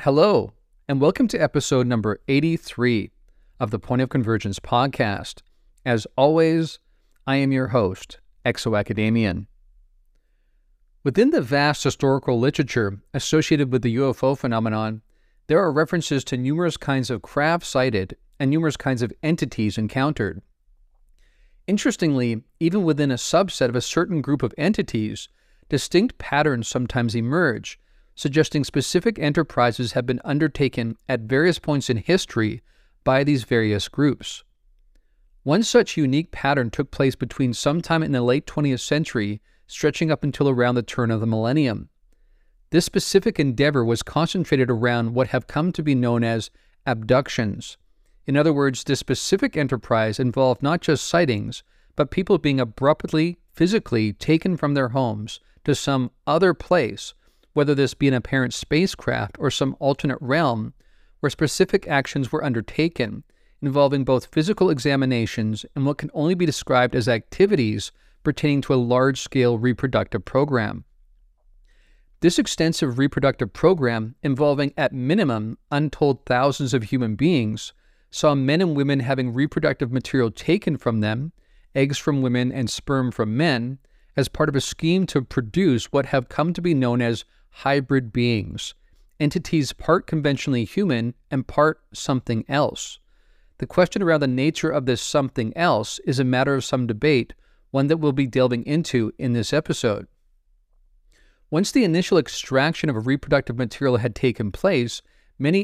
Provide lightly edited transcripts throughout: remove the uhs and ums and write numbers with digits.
Hello, and welcome to episode number 83 of the Point of Convergence podcast. As always, I am your host, Exo-Academian. Within the vast historical literature associated with the UFO phenomenon, there are references to numerous kinds of craft sighted and numerous kinds of entities encountered. Interestingly, even within a subset of a certain group of entities, distinct patterns sometimes emerge, suggesting specific enterprises have been undertaken at various points in history by these various groups. One such unique pattern took place between sometime in the late 20th century, stretching up until around the turn of the millennium. This specific endeavor was concentrated around what have come to be known as abductions. In other words, this specific enterprise involved not just sightings, but people being abruptly, physically taken from their homes to some other place, whether this be an apparent spacecraft or some alternate realm, where specific actions were undertaken, involving both physical examinations and what can only be described as activities pertaining to a large-scale reproductive program. This extensive reproductive program, involving at minimum untold thousands of human beings, saw men and women having reproductive material taken from them, eggs from women and sperm from men, as part of a scheme to produce what have come to be known as hybrid beings, entities part conventionally human and part something else. The question around the nature of this something else is a matter of some debate, one that we'll be delving into in this episode. Once the initial extraction of a reproductive material had taken place, many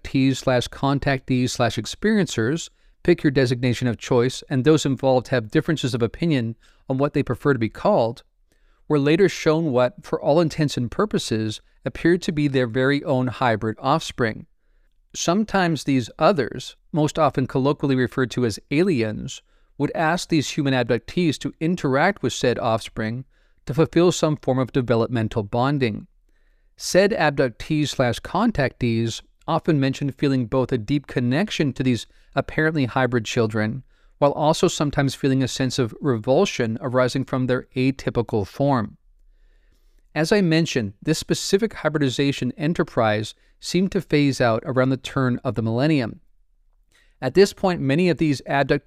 abductees/contactees/experiencers, pick your designation of choice, and those involved have differences of opinion on what they prefer to be called, were later shown what, for all intents and purposes, appeared to be their very own hybrid offspring. Sometimes these others, most often colloquially referred to as aliens, would ask these human abductees to interact with said offspring to fulfill some form of developmental bonding. Said abductees/contactees often mentioned feeling both a deep connection to these apparently hybrid children, while also sometimes feeling a sense of revulsion arising from their atypical form. As I mentioned, this specific hybridization enterprise seemed to phase out around the turn of the millennium. At this point, many of these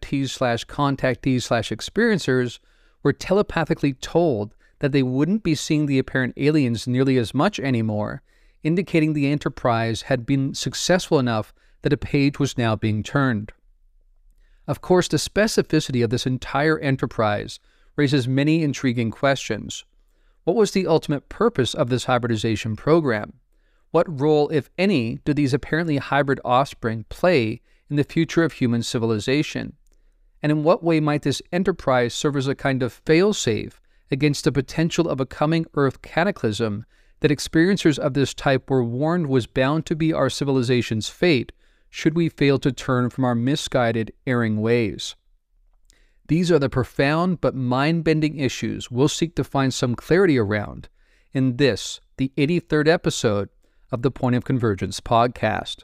abductees/contactees/experiencers were telepathically told that they wouldn't be seeing the apparent aliens nearly as much anymore, indicating the enterprise had been successful enough that a page was now being turned. Of course, the specificity of this entire enterprise raises many intriguing questions. What was the ultimate purpose of this hybridization program? What role, if any, do these apparently hybrid offspring play in the future of human civilization? And in what way might this enterprise serve as a kind of fail-safe against the potential of a coming Earth cataclysm that experiencers of this type were warned was bound to be our civilization's fate should we fail to turn from our misguided, erring ways? These are the profound but mind-bending issues we'll seek to find some clarity around in this, the 83rd episode of the Point of Convergence podcast.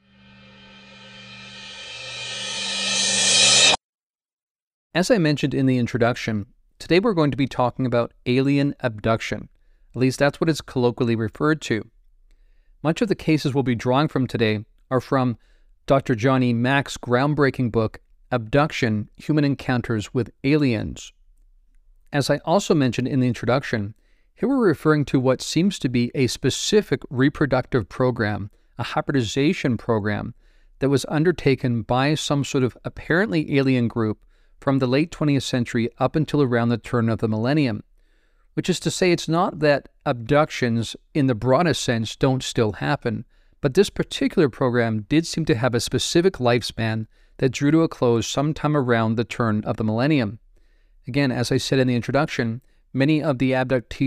As I mentioned in the introduction, today we're going to be talking about alien abduction. At least that's what it's colloquially referred to. Much of the cases we'll be drawing from today are from Dr. John E. Mack's groundbreaking book, Abduction: Human Encounters with Aliens. As I also mentioned in the introduction, here we're referring to what seems to be a specific reproductive program, a hybridization program, that was undertaken by some sort of apparently alien group from the late 20th century up until around the turn of the millennium. Which is to say, it's not that abductions in the broadest sense don't still happen, but this particular program did seem to have a specific lifespan that drew to a close sometime around the turn of the millennium. Again, as I said in the introduction, many of the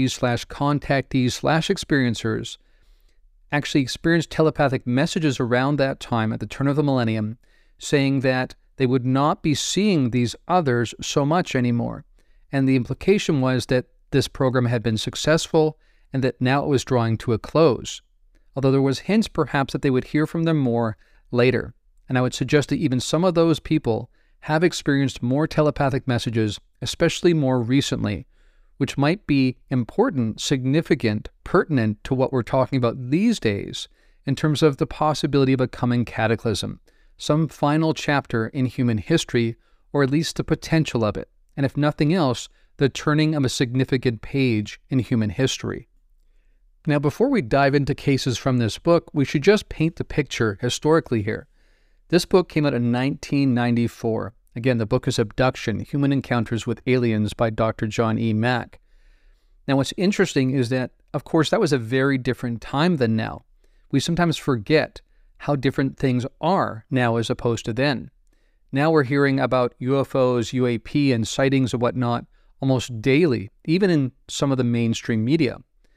abductees/contactees/experiencers actually experienced telepathic messages around that time at the turn of the millennium, saying that they would not be seeing these others so much anymore. And the implication was that this program had been successful and that now it was drawing to a close. Although there was hints perhaps that they would hear from them more later. And I would suggest that even some of those people have experienced more telepathic messages, especially more recently, which might be important, significant, pertinent to what we're talking about these days in terms of the possibility of a coming cataclysm, some final chapter in human history, or at least the potential of it, and if nothing else, the turning of a significant page in human history. Now, before we dive into cases from this book, we should just paint the picture historically here. This book came out in 1994. Again, the book is Abduction: Human Encounters with Aliens by Dr. John E. Mack. Now, what's interesting is that, of course, that was a very different time than now. We sometimes forget how different things are now as opposed to then. Now we're hearing about UFOs, UAP, and sightings and whatnot almost daily, even in some of the mainstream media.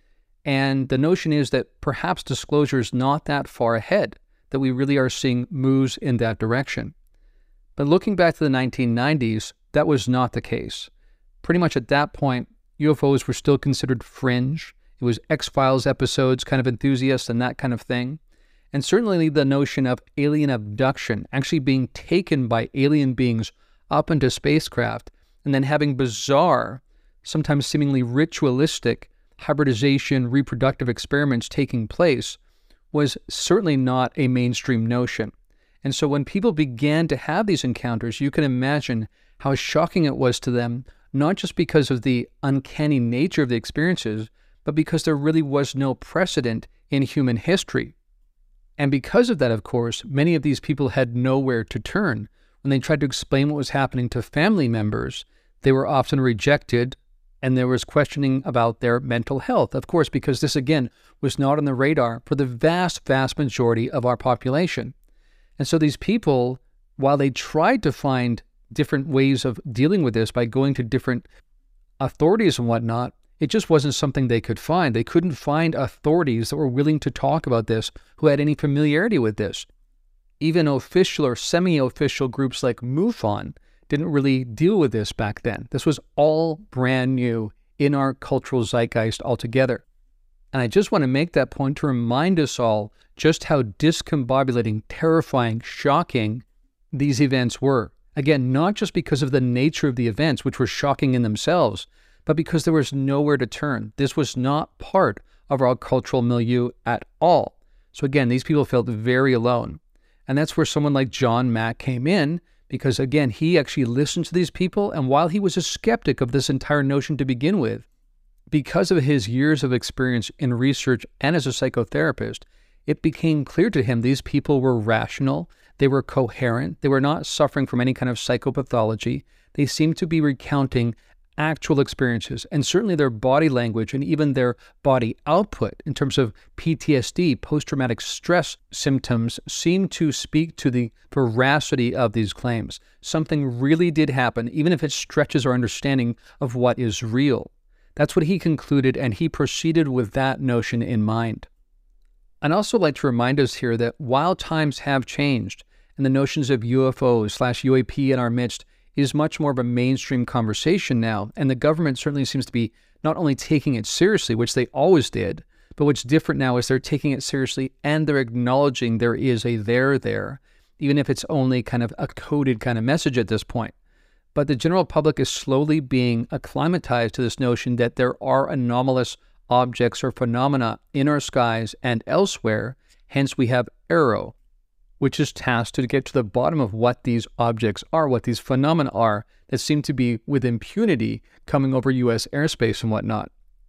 And the notion is that perhaps disclosure is not that far ahead, that we really are seeing moves in that direction. But looking back to the 1990s, that was not the case. Pretty much at that point, UFOs were still considered fringe. It was X-Files episodes, kind of enthusiasts and that kind of thing. And certainly the notion of alien abduction, actually being taken by alien beings up into spacecraft, and then having bizarre, sometimes seemingly ritualistic, hybridization, reproductive experiments taking place, was certainly not a mainstream notion. And so when people began to have these encounters, you can imagine how shocking it was to them, not just because of the uncanny nature of the experiences, but because there really was no precedent in human history. And because of that, of course, many of these people had nowhere to turn. When they tried to explain what was happening to family members, they were often rejected, and there was questioning about their mental health, of course, because this, again, was not on the radar for the vast, vast majority of our population. And so these people, while they tried to find different ways of dealing with this by going to different authorities and whatnot, it just wasn't something they could find. They couldn't find authorities that were willing to talk about this, who had any familiarity with this. Even official or semi-official groups like MUFON didn't really deal with this back then. This was all brand new in our cultural zeitgeist altogether. And I just want to make that point to remind us all just how discombobulating, terrifying, shocking these events were. Again, not just because of the nature of the events, which were shocking in themselves, but because there was nowhere to turn. This was not part of our cultural milieu at all. So again, these people felt very alone. And that's where someone like John Mack came in, because again, he actually listened to these people, and while he was a skeptic of this entire notion to begin with, because of his years of experience in research and as a psychotherapist, it became clear to him these people were rational, they were coherent, they were not suffering from any kind of psychopathology, they seemed to be recounting actual experiences, and certainly their body language and even their body output in terms of PTSD, post-traumatic stress symptoms, seemed to speak to the veracity of these claims. Something really did happen, even if it stretches our understanding of what is real. That's what he concluded, and he proceeded with that notion in mind. I'd also like to remind us here that while times have changed, and the notions of UFOs/UAP in our midst is much more of a mainstream conversation now, and the government certainly seems to be not only taking it seriously, which they always did, but what's different now is they're taking it seriously and they're acknowledging there is a there, even if it's only kind of a coded kind of message at this point. But the general public is slowly being acclimatized to this notion that there are anomalous objects or phenomena in our skies and elsewhere. Hence we have AARO, which is tasked to get to the bottom of what these objects are, what these phenomena are that seem to be with impunity coming over U.S. airspace and whatnot.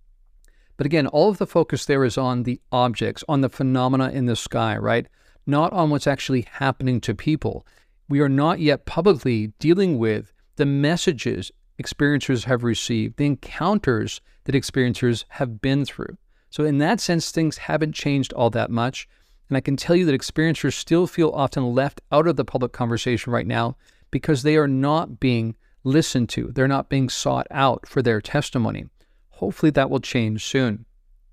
But again, all of the focus there is on the objects, on the phenomena in the sky, right? Not on what's actually happening to people. We are not yet publicly dealing with the messages experiencers have received, the encounters that experiencers have been through. So in that sense, things haven't changed all that much. And I can tell you that experiencers still feel often left out of the public conversation right now because they are not being listened to. They're not being sought out for their testimony. Hopefully that will change soon.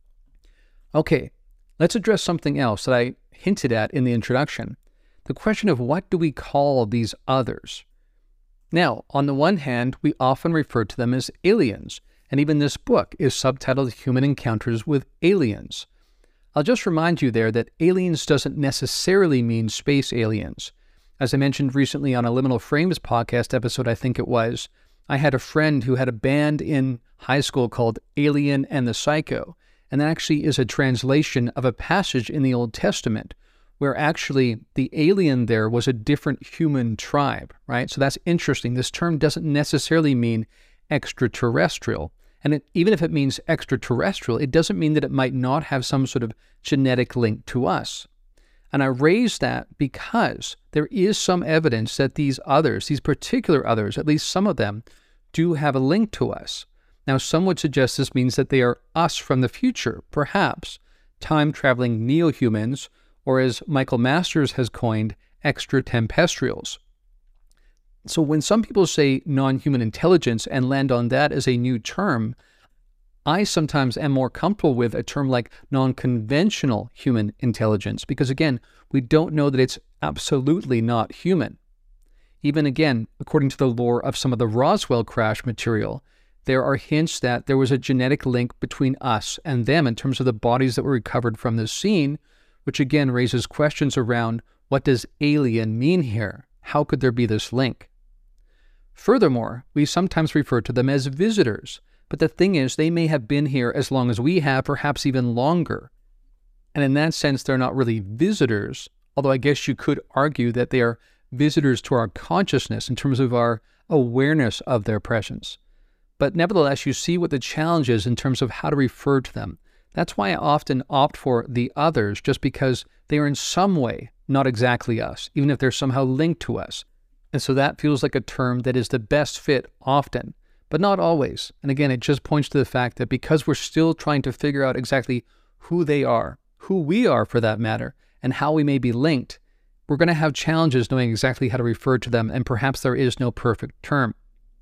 Okay, let's address something else that I hinted at in the introduction. The question of what do we call these others? Now, on the one hand, we often refer to them as aliens, and even this book is subtitled Human Encounters with Aliens. I'll just remind you there that aliens doesn't necessarily mean space aliens. As I mentioned recently on a Liminal Frames podcast episode, I think it was, I had a friend who had a band in high school called Alien and the Psycho, And that actually is a translation of a passage in the Old Testament where actually the alien there was a different human tribe, right? So that's interesting. This term doesn't necessarily mean extraterrestrial. And even if it means extraterrestrial, it doesn't mean that it might not have some sort of genetic link to us. And I raise that because there is some evidence that these others, these particular others, at least some of them, do have a link to us. Now, some would suggest this means that they are us from the future, perhaps time-traveling neo-humans, or as Michael Masters has coined, extraterrestrials. So when some people say non-human intelligence and land on that as a new term, I sometimes am more comfortable with a term like non-conventional human intelligence, because again, we don't know that it's absolutely not human. Even again, according to the lore of some of the Roswell crash material, there are hints that there was a genetic link between us and them in terms of the bodies that were recovered from the scene, which again raises questions around what does alien mean here? How could there be this link? Furthermore, we sometimes refer to them as visitors, but the thing is they may have been here as long as we have, perhaps even longer. And in that sense, they're not really visitors, although I guess you could argue that they are visitors to our consciousness in terms of our awareness of their presence. But nevertheless, you see what the challenge is in terms of how to refer to them. That's why I often opt for the others, just because they are in some way not exactly us, even if they're somehow linked to us. And so that feels like a term that is the best fit often, but not always. And again, it just points to the fact that because we're still trying to figure out exactly who they are, who we are for that matter, and how we may be linked, we're going to have challenges knowing exactly how to refer to them, and perhaps there is no perfect term.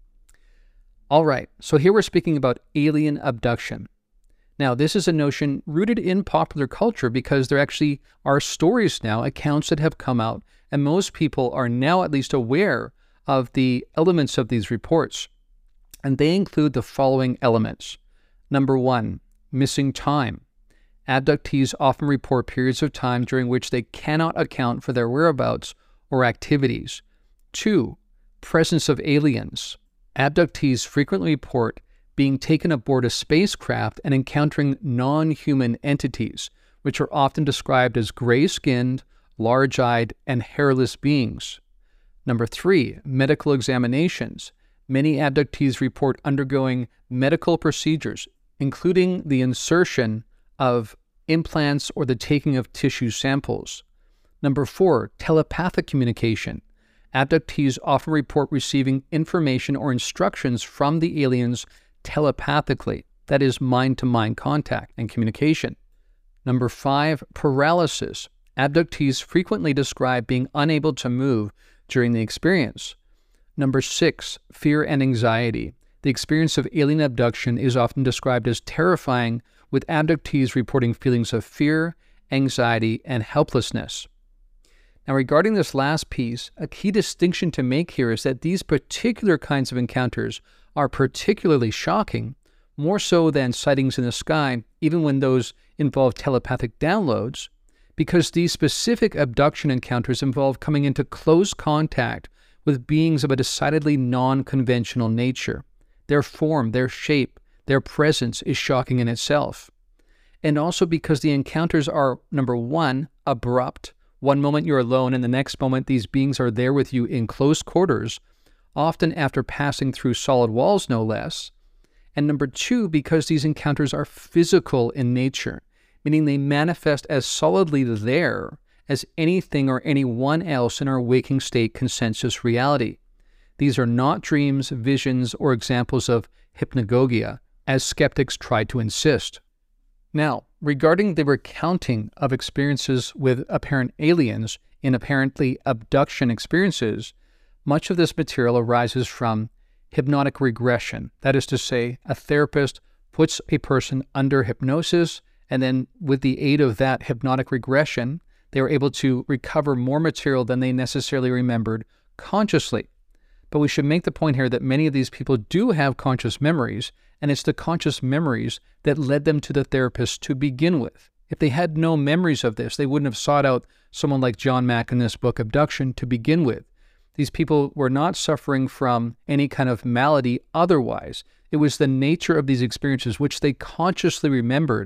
All right, so here we're speaking about alien abduction. Now, this is a notion rooted in popular culture because there actually are stories now, accounts that have come out, and most people are now at least aware of the elements of these reports. And they include the following elements. Number 1, missing time. Abductees often report periods of time during which they cannot account for their whereabouts or activities. 2, presence of aliens. Abductees frequently report being taken aboard a spacecraft and encountering non-human entities, which are often described as gray-skinned, large-eyed, and hairless beings. Number 3, medical examinations. Many abductees report undergoing medical procedures, including the insertion of implants or the taking of tissue samples. Number 4, telepathic communication. Abductees often report receiving information or instructions from the aliens telepathically, that is, mind-to-mind contact and communication. Number 5, paralysis. Abductees frequently describe being unable to move during the experience. Number 6, fear and anxiety. The experience of alien abduction is often described as terrifying, with abductees reporting feelings of fear, anxiety, and helplessness. Now, regarding this last piece, a key distinction to make here is that these particular kinds of encounters are particularly shocking, more so than sightings in the sky, even when those involve telepathic downloads, because these specific abduction encounters involve coming into close contact with beings of a decidedly non-conventional nature. Their form, their shape, their presence is shocking in itself. And also because the encounters are, number 1, abrupt. One moment you're alone, and the next moment these beings are there with you in close quarters, often after passing through solid walls, no less. And number 2, because these encounters are physical in nature, meaning they manifest as solidly there as anything or anyone else in our waking state consensus reality. These are not dreams, visions, or examples of hypnagogia, as skeptics try to insist. Now, regarding the recounting of experiences with apparent aliens in apparently abduction experiences, much of this material arises from hypnotic regression. That is to say, a therapist puts a person under hypnosis, and then with the aid of that hypnotic regression, they are able to recover more material than they necessarily remembered consciously. But we should make the point here that many of these people do have conscious memories, and it's the conscious memories that led them to the therapist to begin with. If they had no memories of this, they wouldn't have sought out someone like John Mack in this book, Abduction, to begin with. These people were not suffering from any kind of malady otherwise. It was the nature of these experiences, which they consciously remembered,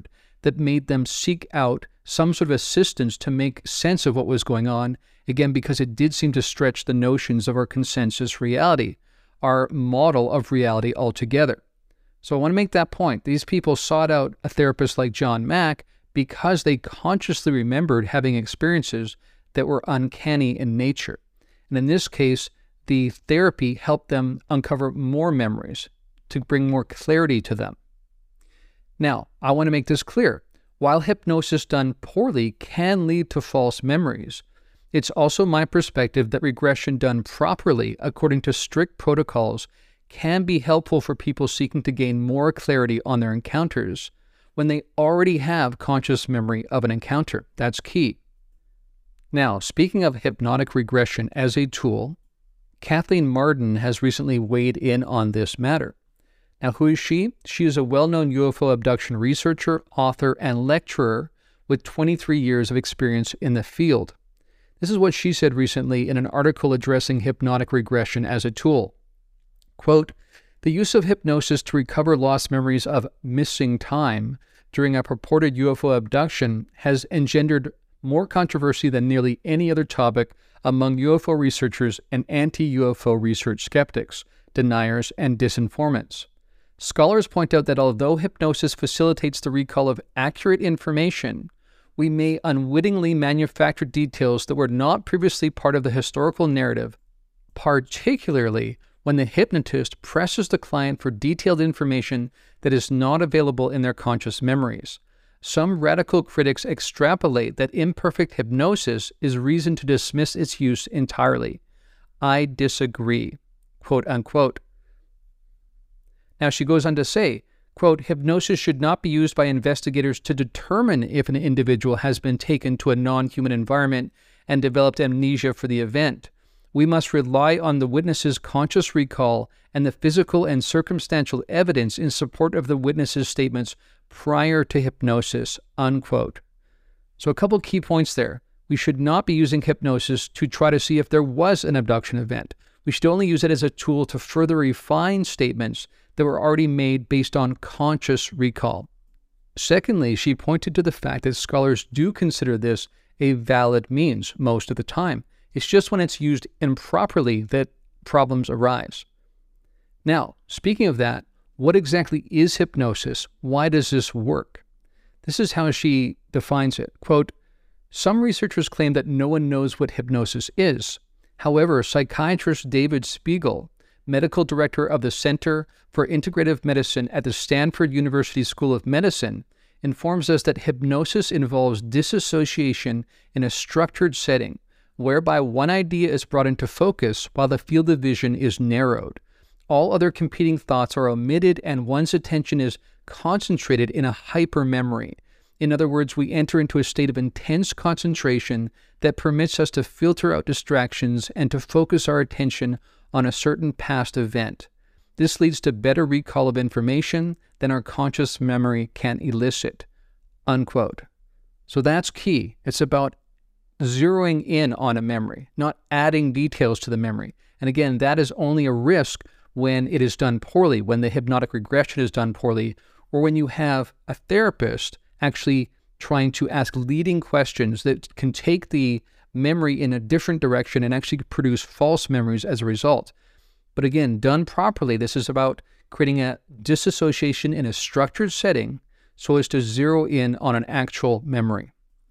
that made them seek out some sort of assistance to make sense of what was going on, again, because it did seem to stretch the notions of our consensus reality, our model of reality altogether. So I want to make that point. These people sought out a therapist like John Mack because they consciously remembered having experiences that were uncanny in nature. And in this case, the therapy helped them uncover more memories to bring more clarity to them. Now, I want to make this clear. While hypnosis done poorly can lead to false memories, it's also my perspective that regression done properly, according to strict protocols, can be helpful for people seeking to gain more clarity on their encounters when they already have conscious memory of an encounter. That's key. Now, speaking of hypnotic regression as a tool, Kathleen Marden has recently weighed in on this matter. Now, who is she? She is a well-known UFO abduction researcher, author, and lecturer with 23 years of experience in the field. This is what she said recently in an article addressing hypnotic regression as a tool. Quote, "The use of hypnosis to recover lost memories of missing time during a purported UFO abduction has engendered more controversy than nearly any other topic among UFO researchers and anti-UFO research skeptics, deniers, and disinformants. Scholars point out that although hypnosis facilitates the recall of accurate information, we may unwittingly manufacture details that were not previously part of the historical narrative, particularly when the hypnotist presses the client for detailed information that is not available in their conscious memories. Some radical critics extrapolate that imperfect hypnosis is reason to dismiss its use entirely. I disagree," quote unquote. Now she goes on to say, quote, "Hypnosis should not be used by investigators to determine if an individual has been taken to a non-human environment and developed amnesia for the event. We must rely on the witness's conscious recall and the physical and circumstantial evidence in support of the witness's statements prior to hypnosis," unquote. So a couple key points there. We should not be using hypnosis to try to see if there was an abduction event. We should only use it as a tool to further refine statements that were already made based on conscious recall. Secondly, she pointed to the fact that scholars do consider this a valid means most of the time. It's just when it's used improperly that problems arise. Now, speaking of that, what exactly is hypnosis? Why does this work? This is how she defines it. Quote, "Some researchers claim that no one knows what hypnosis is. However, psychiatrist David Spiegel, medical director of the Center for Integrative Medicine at the Stanford University School of Medicine, informs us that hypnosis involves disassociation in a structured setting, whereby one idea is brought into focus while the field of vision is narrowed. All other competing thoughts are omitted and one's attention is concentrated in a hypermemory. In other words, we enter into a state of intense concentration that permits us to filter out distractions and to focus our attention on a certain past event. This leads to better recall of information than our conscious memory can elicit," unquote. So that's key. It's about zeroing in on a memory, not adding details to the memory. And again, that is only a risk when it is done poorly, when the hypnotic regression is done poorly, or when you have a therapist actually trying to ask leading questions that can take the memory in a different direction and actually produce false memories as a result. But again, done properly, this is about creating a disassociation in a structured setting so as to zero in on an actual memory.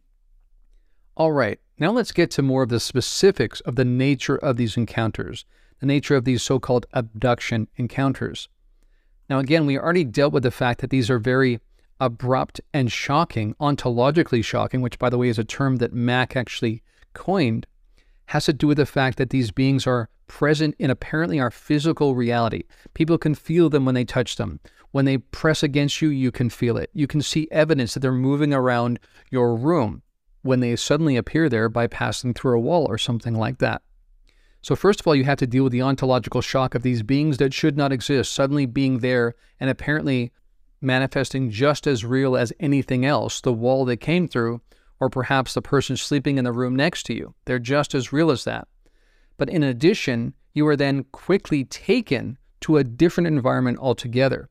All right, now let's get to more of the specifics of the nature of these encounters, the nature of these so-called abduction encounters. Now again, we already dealt with the fact that these are very abrupt and shocking, ontologically shocking, which by the way is a term that Mack actually coined, has to do with the fact that these beings are present in apparently our physical reality. People can feel them when they touch them. When they press against you, you can feel it. You can see evidence that they're moving around your room when they suddenly appear there by passing through a wall or something like that. So first of all, you have to deal with the ontological shock of these beings that should not exist, suddenly being there and apparently manifesting just as real as anything else, the wall they came through, or perhaps the person sleeping in the room next to you. They're just as real as that. But in addition, you are then quickly taken to a different environment altogether.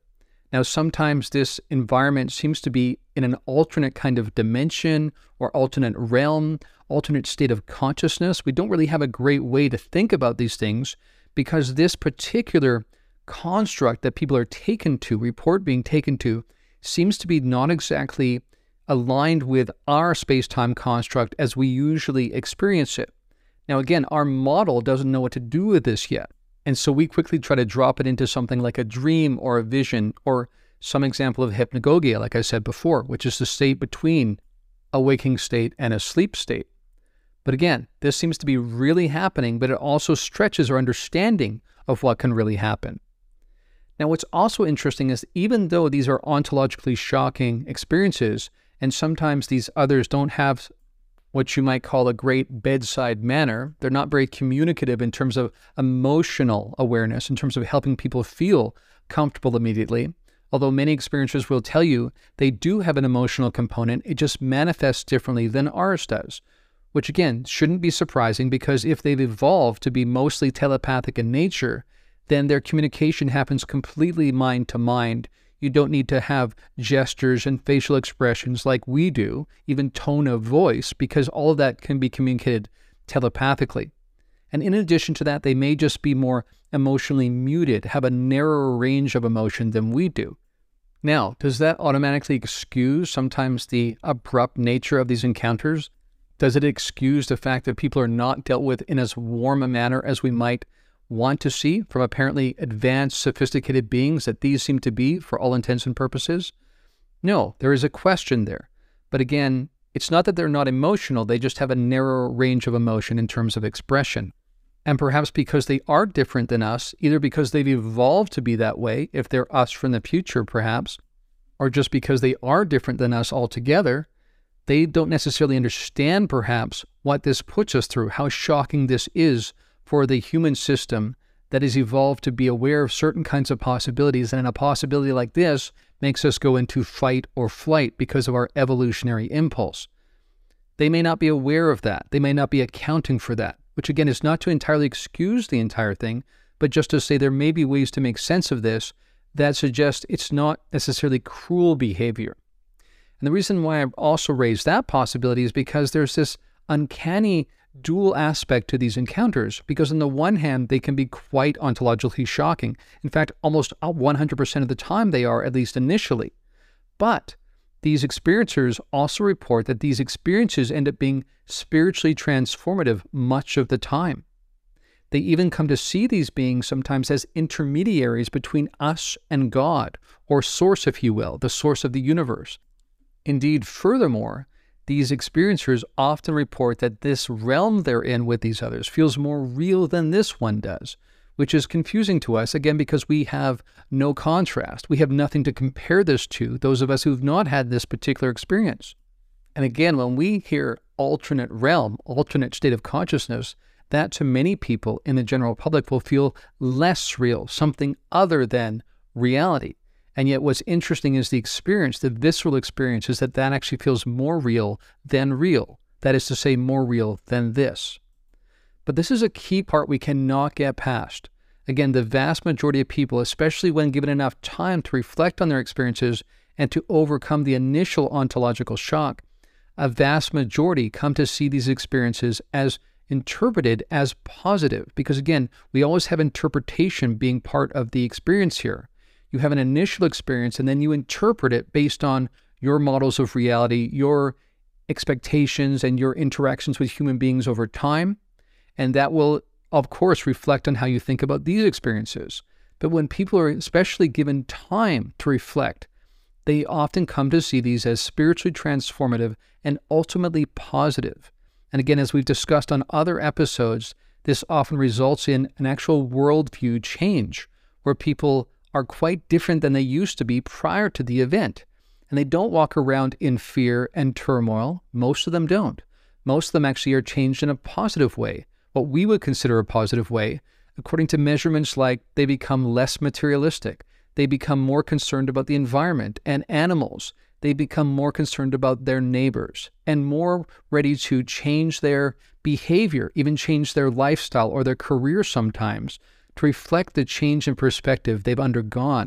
Now, sometimes this environment seems to be in an alternate kind of dimension or alternate realm, alternate state of consciousness. We don't really have a great way to think about these things because this particular construct that people are taken to, report being taken to, seems to be not exactly aligned with our space-time construct as we usually experience it. Now, again, our model doesn't know what to do with this yet. And so we quickly try to drop it into something like a dream or a vision or some example of hypnagogia, like I said before, which is the state between a waking state and a sleep state. But again, this seems to be really happening, but it also stretches our understanding of what can really happen. Now, what's also interesting is even though these are ontologically shocking experiences, and sometimes these others don't have what you might call a great bedside manner, they're not very communicative in terms of emotional awareness, in terms of helping people feel comfortable immediately. Although many experiencers will tell you they do have an emotional component, it just manifests differently than ours does. Which again, shouldn't be surprising because if they've evolved to be mostly telepathic in nature, then their communication happens completely mind to mind. You don't need to have gestures and facial expressions like we do, even tone of voice, because all of that can be communicated telepathically. And in addition to that, they may just be more emotionally muted, have a narrower range of emotion than we do. Now, does that automatically excuse sometimes the abrupt nature of these encounters? Does it excuse the fact that people are not dealt with in as warm a manner as we might want to see from apparently advanced, sophisticated beings that these seem to be for all intents and purposes? No, there is a question there. But again, it's not that they're not emotional, they just have a narrower range of emotion in terms of expression. And perhaps because they are different than us, either because they've evolved to be that way, if they're us from the future perhaps, or just because they are different than us altogether, they don't necessarily understand perhaps what this puts us through, how shocking this is for the human system that has evolved to be aware of certain kinds of possibilities. And a possibility like this makes us go into fight or flight because of our evolutionary impulse. They may not be aware of that. They may not be accounting for that, which again is not to entirely excuse the entire thing, but just to say there may be ways to make sense of this that suggest it's not necessarily cruel behavior. And the reason why I also raised that possibility is because there's this uncanny dual aspect to these encounters, because on the one hand, they can be quite ontologically shocking. In fact, almost 100% of the time they are, at least initially. But these experiencers also report that these experiences end up being spiritually transformative much of the time. They even come to see these beings sometimes as intermediaries between us and God, or source, if you will, the source of the universe. Indeed, furthermore, these experiencers often report that this realm they're in with these others feels more real than this one does, which is confusing to us, again, because we have no contrast. We have nothing to compare this to, those of us who've not had this particular experience. And again, when we hear alternate realm, alternate state of consciousness, that to many people in the general public will feel less real, something other than reality. And yet what's interesting is the experience, the visceral experience, is that that actually feels more real than real. That is to say, more real than this. But this is a key part we cannot get past. Again, the vast majority of people, especially when given enough time to reflect on their experiences and to overcome the initial ontological shock, a vast majority come to see these experiences as interpreted as positive. Because again, we always have interpretation being part of the experience here. You have an initial experience and then you interpret it based on your models of reality, your expectations, and your interactions with human beings over time. And that will, of course, reflect on how you think about these experiences. But when people are especially given time to reflect, they often come to see these as spiritually transformative and ultimately positive. And again, as we've discussed on other episodes, this often results in an actual worldview change where people are quite different than they used to be prior to the event. And they don't walk around in fear and turmoil. Most of them don't. Most of them actually are changed in a positive way, what we would consider a positive way, according to measurements like they become less materialistic, they become more concerned about the environment and animals, they become more concerned about their neighbors, and more ready to change their behavior, even change their lifestyle or their career sometimes, to reflect the change in perspective they've undergone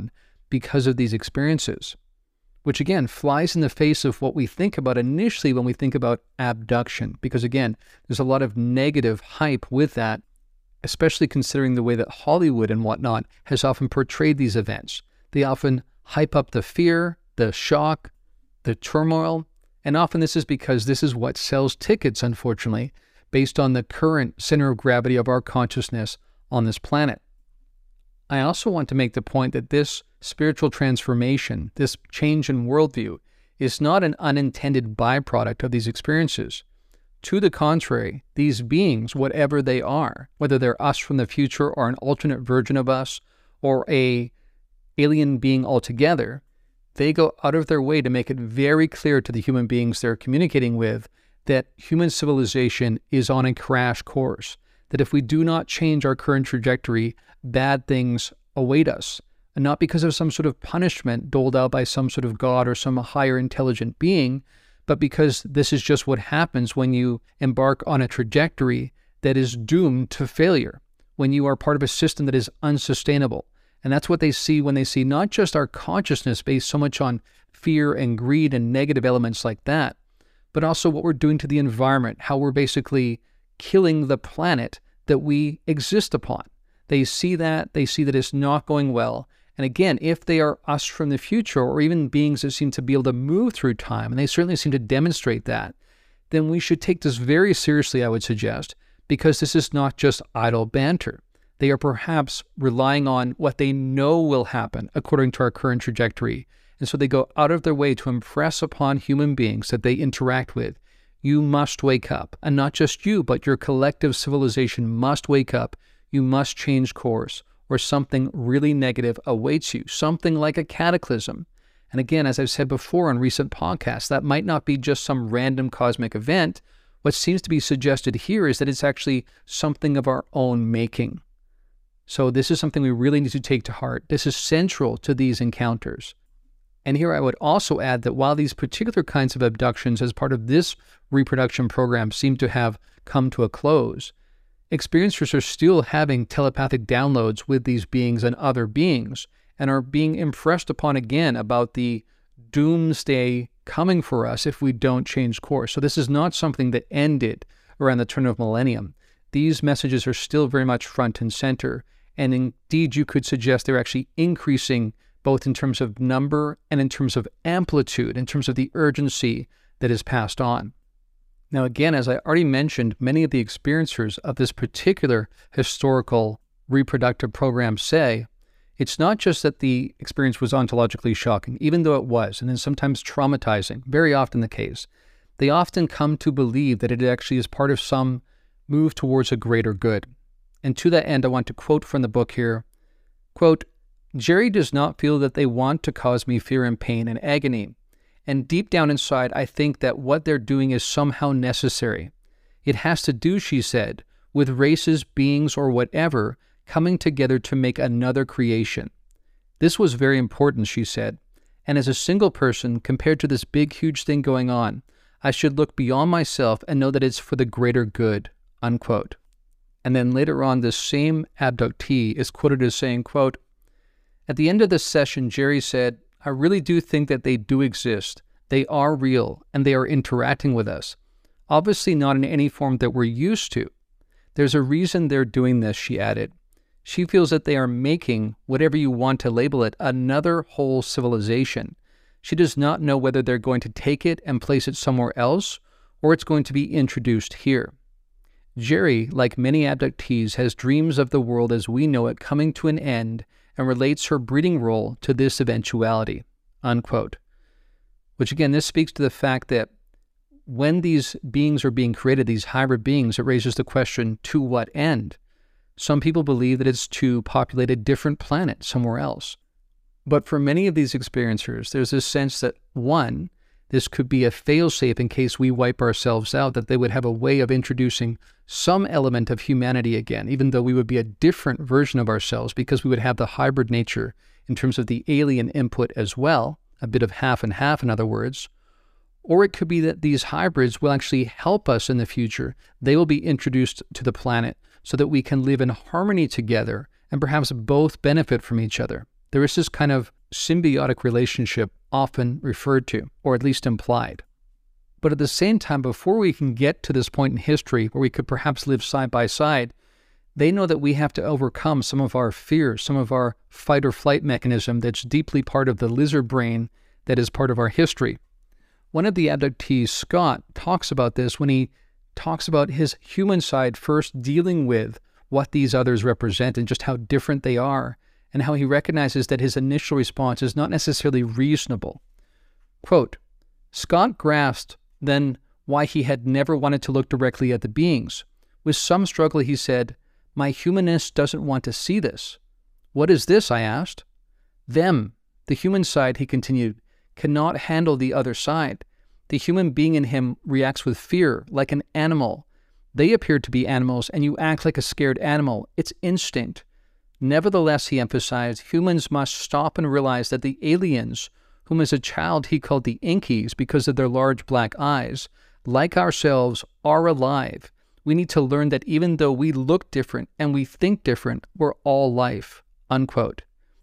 because of these experiences, which again flies in the face of what we think about initially when we think about abduction, because again, there's a lot of negative hype with that, especially considering the way that Hollywood and whatnot has often portrayed these events. They often hype up the fear, the shock, the turmoil, and often this is because this is what sells tickets, unfortunately, based on the current center of gravity of our consciousness on this planet. I also want to make the point that this spiritual transformation, this change in worldview, is not an unintended byproduct of these experiences. To the contrary, these beings, whatever they are, whether they're us from the future or an alternate version of us or a alien being altogether, they go out of their way to make it very clear to the human beings they're communicating with that human civilization is on a crash course, that if we do not change our current trajectory, bad things await us, and not because of some sort of punishment doled out by some sort of god or some higher intelligent being, but because this is just what happens when you embark on a trajectory that is doomed to failure, when you are part of a system that is unsustainable. And that's what they see when they see not just our consciousness based so much on fear and greed and negative elements like that, but also what we're doing to the environment, how we're basically killing the planet that we exist upon. They see that it's not going well. And again, if they are us from the future, or even beings that seem to be able to move through time, and they certainly seem to demonstrate that, then we should take this very seriously, I would suggest, because this is not just idle banter. They are perhaps relying on what they know will happen according to our current trajectory. And so they go out of their way to impress upon human beings that they interact with. You must wake up. And not just you, but your collective civilization must wake up. You must change course, or something really negative awaits you, something like a cataclysm. And again, as I've said before on recent podcasts, that might not be just some random cosmic event. What seems to be suggested here is that it's actually something of our own making. So this is something we really need to take to heart. This is central to these encounters. And here I would also add that while these particular kinds of abductions as part of this reproduction program seem to have come to a close, experiencers are still having telepathic downloads with these beings and other beings, and are being impressed upon again about the doomsday coming for us if we don't change course. So this is not something that ended around the turn of millennium. These messages are still very much front and center, and indeed you could suggest they're actually increasing both in terms of number and in terms of amplitude, in terms of the urgency that is passed on. Now again, as I already mentioned, many of the experiencers of this particular historical reproductive program say, it's not just that the experience was ontologically shocking, even though it was, and then sometimes traumatizing, very often the case. They often come to believe that it actually is part of some move towards a greater good. And to that end, I want to quote from the book here, quote, Jerry does not feel that they want to cause me fear and pain and agony. And deep down inside, I think that what they're doing is somehow necessary. It has to do, she said, with races, beings, or whatever coming together to make another creation. This was very important, she said. And as a single person, compared to this big, huge thing going on, I should look beyond myself and know that it's for the greater good, unquote. And then later on, this same abductee is quoted as saying, quote, at the end of the session, Jerry said, I really do think that they do exist. They are real, and they are interacting with us. Obviously not in any form that we're used to. There's a reason they're doing this, she added. She feels that they are making, whatever you want to label it, another whole civilization. She does not know whether they're going to take it and place it somewhere else, or it's going to be introduced here. Jerry, like many abductees, has dreams of the world as we know it coming to an end and relates her breeding role to this eventuality, unquote. Which again, this speaks to the fact that when these beings are being created, these hybrid beings, it raises the question, to what end? Some people believe that it's to populate a different planet somewhere else. But for many of these experiencers, there's this sense that, one, this could be a failsafe in case we wipe ourselves out, that they would have a way of introducing some element of humanity again, even though we would be a different version of ourselves because we would have the hybrid nature in terms of the alien input as well, a bit of half and half, in other words. Or it could be that these hybrids will actually help us in the future. They will be introduced to the planet so that we can live in harmony together and perhaps both benefit from each other. There is this kind of symbiotic relationship often referred to, or at least implied. But at the same time, before we can get to this point in history where we could perhaps live side by side, they know that we have to overcome some of our fears, some of our fight or flight mechanism that's deeply part of the lizard brain that is part of our history. One of the abductees, Scott, talks about this when he talks about his human side first dealing with what these others represent and just how different they are, and how he recognizes that his initial response is not necessarily reasonable. Quote, Scott grasped then why he had never wanted to look directly at the beings. With some struggle, he said, "My humanness doesn't want to see this." "What is this?" I asked. "Them, the human side," he continued, "cannot handle the other side. The human being in him reacts with fear, like an animal. They appear to be animals, and you act like a scared animal. It's instinct. Nevertheless," he emphasized, "humans must stop and realize that the aliens, whom as a child he called the Inkies because of their large black eyes, like ourselves, are alive. We need to learn that even though we look different and we think different, we're all life." Unquote.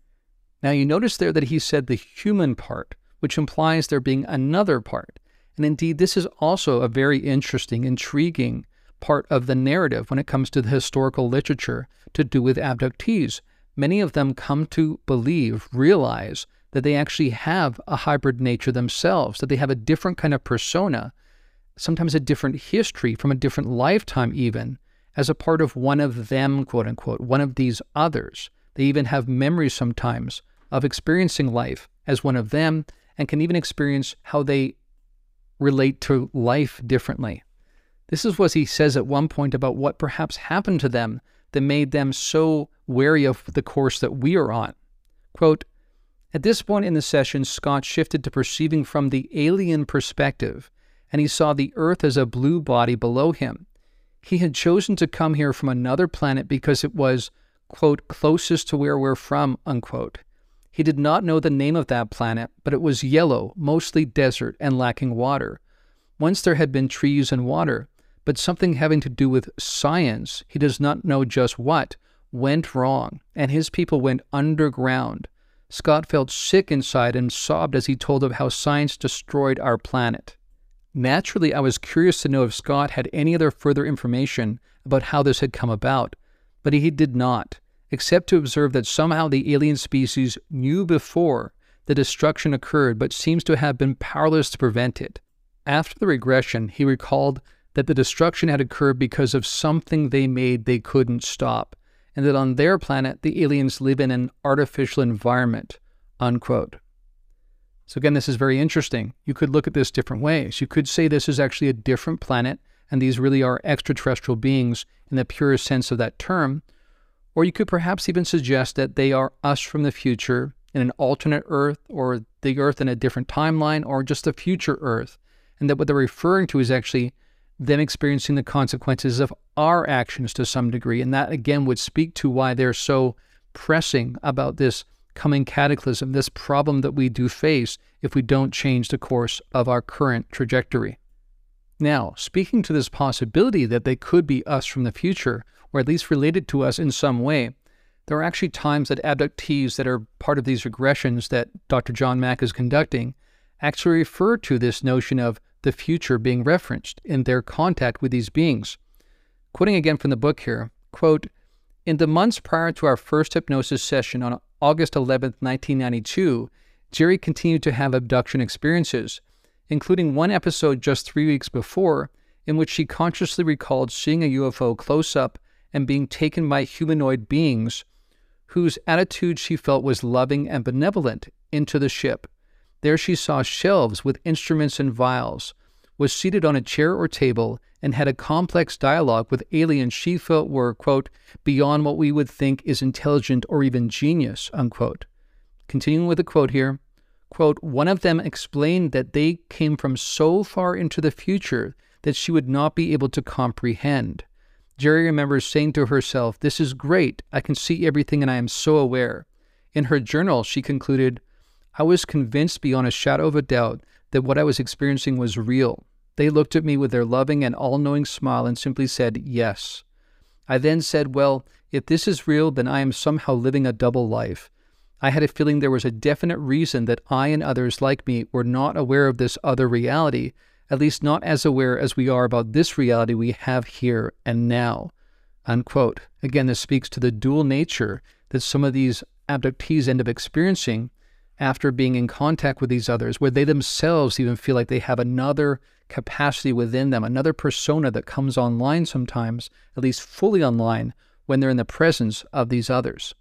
Now you notice there that he said the human part, which implies there being another part. And indeed, this is also a very interesting, intriguing part of the narrative when it comes to the historical literature to do with abductees. Many of them come to believe, realize that they actually have a hybrid nature themselves, that they have a different kind of persona, sometimes a different history from a different lifetime even, as a part of one of them, quote unquote, one of these others. They even have memories sometimes of experiencing life as one of them, and can even experience how they relate to life differently. This is what he says at one point about what perhaps happened to them that made them so wary of the course that we are on. Quote, "At this point in the session, Scott shifted to perceiving from the alien perspective, and he saw the Earth as a blue body below him. He had chosen to come here from another planet because it was, quote, closest to where we're from, unquote. He did not know the name of that planet, but it was yellow, mostly desert, and lacking water. Once there had been trees and water, but something having to do with science, he does not know just what, went wrong, and his people went underground. Scott felt sick inside and sobbed as he told of how science destroyed our planet." Naturally, I was curious to know if Scott had any other further information about how this had come about, but he did not, except to observe that somehow the alien species knew before the destruction occurred, but seems to have been powerless to prevent it. After the regression, he recalled that the destruction had occurred because of something they made they couldn't stop, and that on their planet, the aliens live in an artificial environment, unquote. So again, this is very interesting. You could look at this different ways. You could say this is actually a different planet, and these really are extraterrestrial beings in the purest sense of that term. Or you could perhaps even suggest that they are us from the future in an alternate Earth, or the Earth in a different timeline, or just a future Earth, and that what they're referring to is actually them experiencing the consequences of our actions to some degree. And that, again, would speak to why they're so pressing about this coming cataclysm, this problem that we do face if we don't change the course of our current trajectory. Now, speaking to this possibility that they could be us from the future, or at least related to us in some way, there are actually times that abductees that are part of these regressions that Dr. John Mack is conducting actually refer to this notion of the future being referenced in their contact with these beings. Quoting again from the book here, quote, "In the months prior to our first hypnosis session on August 11, 1992, Jerry continued to have abduction experiences, including one episode just 3 weeks before, in which she consciously recalled seeing a UFO close up and being taken by humanoid beings whose attitude she felt was loving and benevolent into the ship. There she saw shelves with instruments and vials, was seated on a chair or table, and had a complex dialogue with aliens she felt were, quote, beyond what we would think is intelligent or even genius, unquote." Continuing with the quote here, quote, "One of them explained that they came from so far into the future that she would not be able to comprehend. Jerry remembers saying to herself, 'This is great. I can see everything and I am so aware.' In her journal, she concluded, 'I was convinced beyond a shadow of a doubt that what I was experiencing was real. They looked at me with their loving and all-knowing smile and simply said, yes. I then said, well, if this is real, then I am somehow living a double life. I had a feeling there was a definite reason that I and others like me were not aware of this other reality, at least not as aware as we are about this reality we have here and now." Unquote. Again, this speaks to the dual nature that some of these abductees end up experiencing after being in contact with these others, where they themselves even feel like they have another capacity within them, another persona that comes online sometimes, at least fully online, when they're in the presence of these others.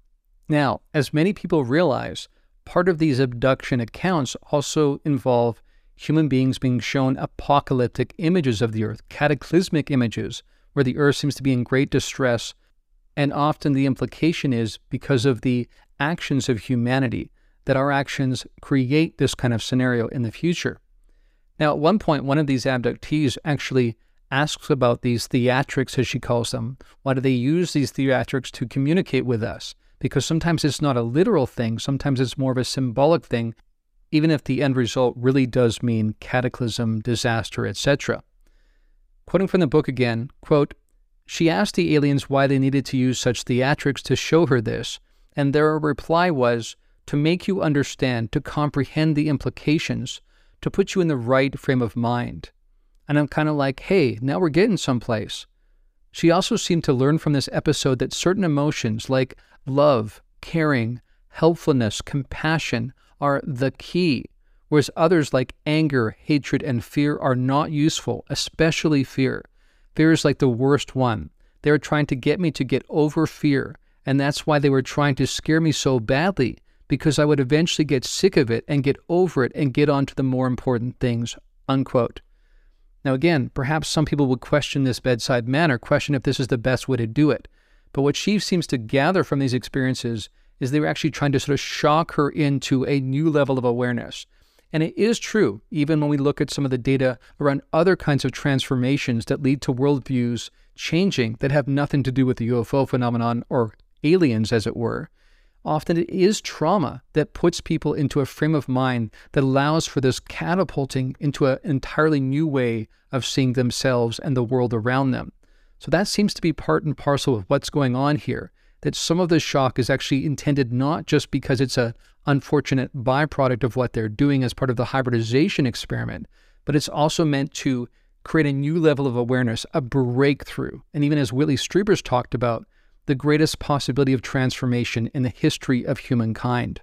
Now, as many people realize, part of these abduction accounts also involve human beings being shown apocalyptic images of the earth, cataclysmic images, where the earth seems to be in great distress, and often the implication is because of the actions of humanity, that our actions create this kind of scenario in the future. Now, at one point, one of these abductees actually asks about these theatrics, as she calls them. Why do they use these theatrics to communicate with us? Because sometimes it's not a literal thing, sometimes it's more of a symbolic thing, even if the end result really does mean cataclysm, disaster, etc. Quoting from the book again, quote, "She asked the aliens why they needed to use such theatrics to show her this, and their reply was, to make you understand, to comprehend the implications, to put you in the right frame of mind." And I'm kind of like, hey, now we're getting someplace. She also seemed to learn from this episode that certain emotions like love, caring, helpfulness, compassion are the key, whereas others like anger, hatred, and fear are not useful, especially fear. Fear is like the worst one. They were trying to get me to get over fear, and that's why they were trying to scare me so badly, because I would eventually get sick of it and get over it and get on to the more important things, unquote. Now again, perhaps some people would question this bedside manner, question if this is the best way to do it. But what she seems to gather from these experiences is they were actually trying to sort of shock her into a new level of awareness. And it is true, even when we look at some of the data around other kinds of transformations that lead to worldviews changing that have nothing to do with the UFO phenomenon or aliens, as it were. Often it is trauma that puts people into a frame of mind that allows for this catapulting into an entirely new way of seeing themselves and the world around them. So that seems to be part and parcel of what's going on here, that some of the shock is actually intended not just because it's an unfortunate byproduct of what they're doing as part of the hybridization experiment, but it's also meant to create a new level of awareness, a breakthrough. And even as Whitley Strieber's talked about, the greatest possibility of transformation in the history of humankind.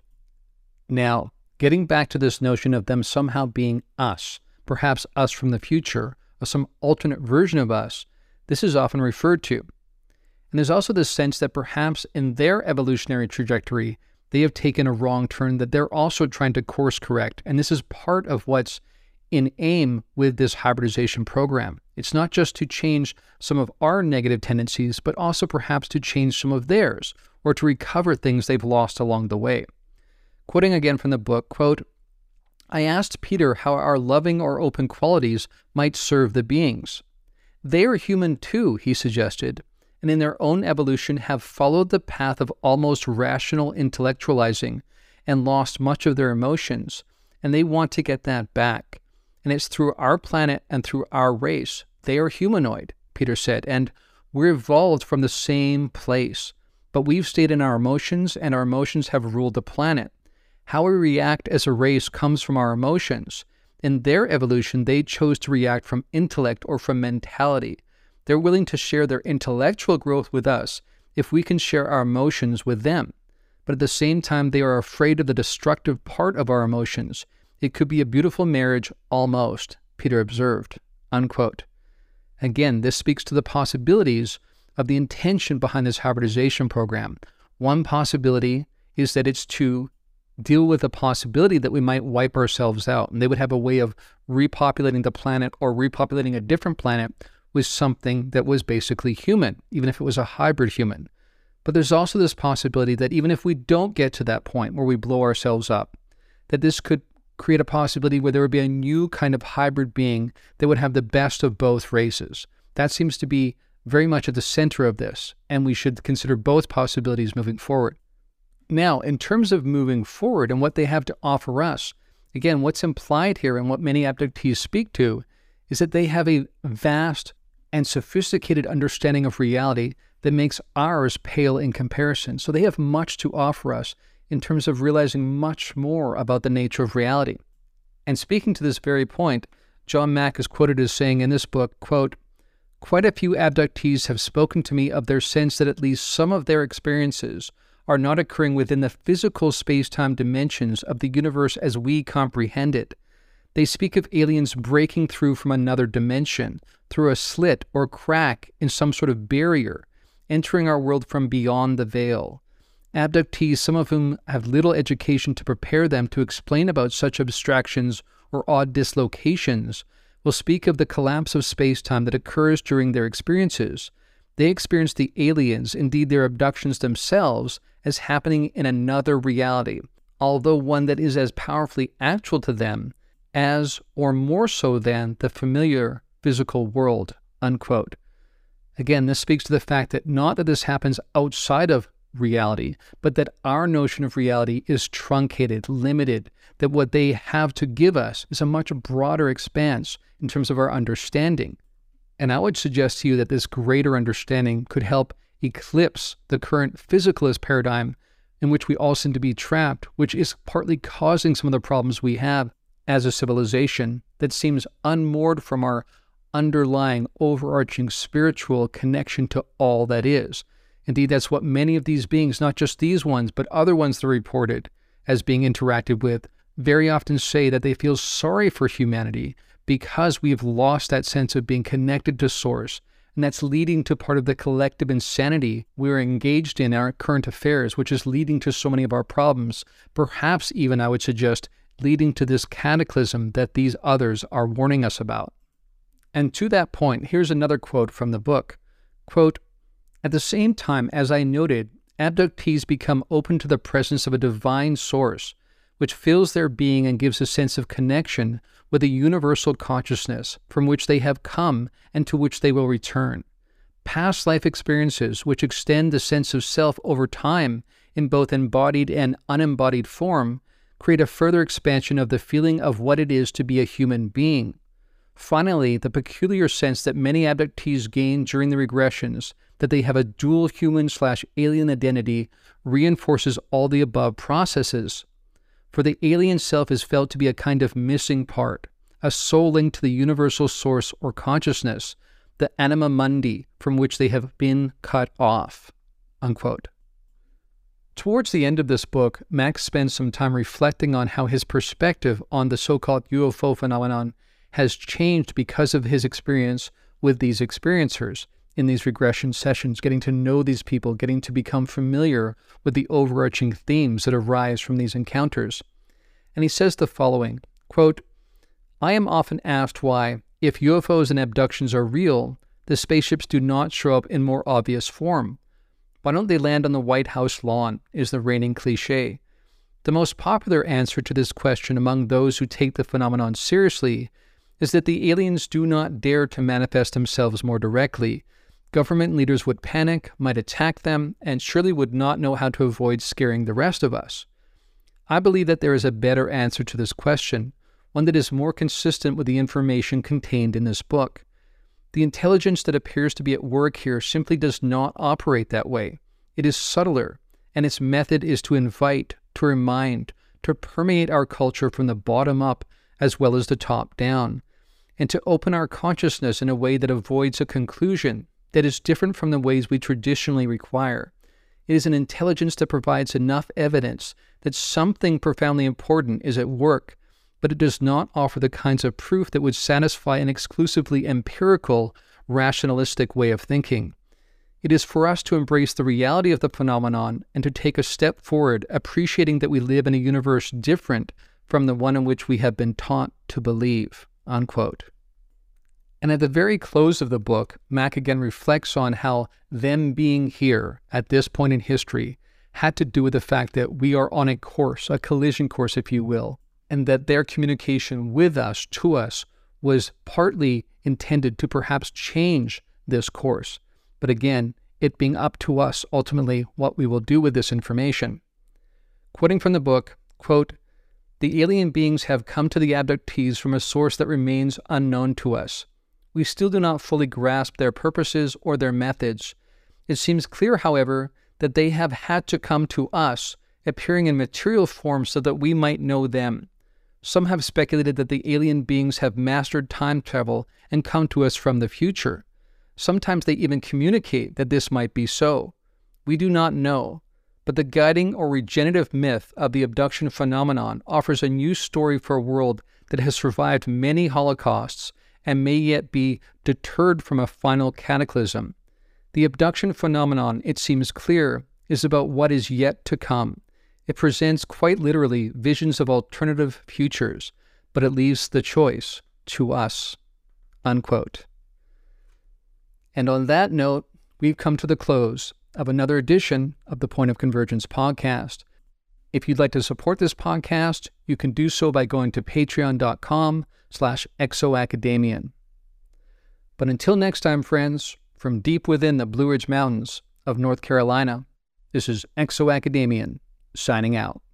Now, getting back to this notion of them somehow being us, perhaps us from the future, or some alternate version of us, this is often referred to. And there's also this sense that perhaps in their evolutionary trajectory, they have taken a wrong turn that they're also trying to course correct. And this is part of what's in aim with this hybridization program. It's not just to change some of our negative tendencies, but also perhaps to change some of theirs, or to recover things they've lost along the way. Quoting again from the book, quote, "I asked Peter how our loving or open qualities might serve the beings. They are human too," he suggested, "and in their own evolution have followed the path of almost rational intellectualizing and lost much of their emotions, and they want to get that back. And it's through our planet and through our race. They are humanoid," Peter said, "and we're evolved from the same place. But we've stayed in our emotions, and our emotions have ruled the planet. How we react as a race comes from our emotions. In their evolution, they chose to react from intellect or from mentality. They're willing to share their intellectual growth with us if we can share our emotions with them. But at the same time, they are afraid of the destructive part of our emotions. It could be a beautiful marriage almost," Peter observed, unquote. Again, this speaks to the possibilities of the intention behind this hybridization program. One possibility is that it's to deal with the possibility that we might wipe ourselves out, and they would have a way of repopulating the planet or repopulating a different planet with something that was basically human, even if it was a hybrid human. But there's also this possibility that even if we don't get to that point where we blow ourselves up, that this could create a possibility where there would be a new kind of hybrid being that would have the best of both races. That seems to be very much at the center of this, and we should consider both possibilities moving forward. Now, in terms of moving forward and what they have to offer us, again, what's implied here and what many abductees speak to is that they have a vast and sophisticated understanding of reality that makes ours pale in comparison. So they have much to offer us in terms of realizing much more about the nature of reality. And speaking to this very point, John Mack is quoted as saying in this book, quote, "Quite a few abductees have spoken to me of their sense that at least some of their experiences are not occurring within the physical space-time dimensions of the universe as we comprehend it. They speak of aliens breaking through from another dimension, through a slit or crack in some sort of barrier, entering our world from beyond the veil. Abductees, some of whom have little education to prepare them to explain about such abstractions or odd dislocations, will speak of the collapse of space-time that occurs during their experiences. They experience the aliens, indeed their abductions themselves, as happening in another reality, although one that is as powerfully actual to them as or more so than the familiar physical world," unquote. Again, this speaks to the fact that not that this happens outside of reality, but that our notion of reality is truncated, limited, that what they have to give us is a much broader expanse in terms of our understanding. And I would suggest to you that this greater understanding could help eclipse the current physicalist paradigm in which we all seem to be trapped, which is partly causing some of the problems we have as a civilization that seems unmoored from our underlying, overarching spiritual connection to all that is. Indeed, that's what many of these beings, not just these ones, but other ones that are reported as being interacted with, very often say that they feel sorry for humanity because we've lost that sense of being connected to Source. And that's leading to part of the collective insanity we're engaged in our current affairs, which is leading to so many of our problems, perhaps even, I would suggest, leading to this cataclysm that these others are warning us about. And to that point, here's another quote from the book. Quote, "At the same time, as I noted, abductees become open to the presence of a divine source, which fills their being and gives a sense of connection with a universal consciousness from which they have come and to which they will return. Past life experiences, which extend the sense of self over time in both embodied and unembodied form, create a further expansion of the feeling of what it is to be a human being. Finally, the peculiar sense that many abductees gain during the regressions that they have a dual human/alien identity reinforces all the above processes. For the alien self is felt to be a kind of missing part, a soul link to the universal source or consciousness, the anima mundi from which they have been cut off." Unquote. Towards the end of this book, Max spends some time reflecting on how his perspective on the so-called UFO phenomenon has changed because of his experience with these experiencers in these regression sessions, getting to know these people, getting to become familiar with the overarching themes that arise from these encounters. And he says the following, quote, "I am often asked why, if UFOs and abductions are real, the spaceships do not show up in more obvious form. Why don't they land on the White House lawn, is the reigning cliche. The most popular answer to this question among those who take the phenomenon seriously is that the aliens do not dare to manifest themselves more directly. Government leaders would panic, might attack them, and surely would not know how to avoid scaring the rest of us. I believe that there is a better answer to this question, one that is more consistent with the information contained in this book. The intelligence that appears to be at work here simply does not operate that way. It is subtler, and its method is to invite, to remind, to permeate our culture from the bottom up as well as the top down, and to open our consciousness in a way that avoids a conclusion that is different from the ways we traditionally require. It is an intelligence that provides enough evidence that something profoundly important is at work, but it does not offer the kinds of proof that would satisfy an exclusively empirical, rationalistic way of thinking. It is for us to embrace the reality of the phenomenon and to take a step forward, appreciating that we live in a universe different from the one in which we have been taught to believe." Unquote. And at the very close of the book, Mack again reflects on how them being here at this point in history had to do with the fact that we are on a course, a collision course, if you will, and that their communication with us, to us, was partly intended to perhaps change this course. But again, it being up to us ultimately what we will do with this information. Quoting from the book, quote, "The alien beings have come to the abductees from a source that remains unknown to us. We still do not fully grasp their purposes or their methods. It seems clear, however, that they have had to come to us appearing in material form so that we might know them. Some have speculated that the alien beings have mastered time travel and come to us from the future. Sometimes they even communicate that this might be so. We do not know, but the guiding or regenerative myth of the abduction phenomenon offers a new story for a world that has survived many holocausts and may yet be deterred from a final cataclysm. The abduction phenomenon, it seems clear, is about what is yet to come. It presents quite literally visions of alternative futures, but it leaves the choice to us." Unquote. And on that note, we've come to the close of another edition of the Point of Convergence podcast. If you'd like to support this podcast, you can do so by going to patreon.com/exoacademian. But until next time, friends, from deep within the Blue Ridge Mountains of North Carolina, this is Exoacademian signing out.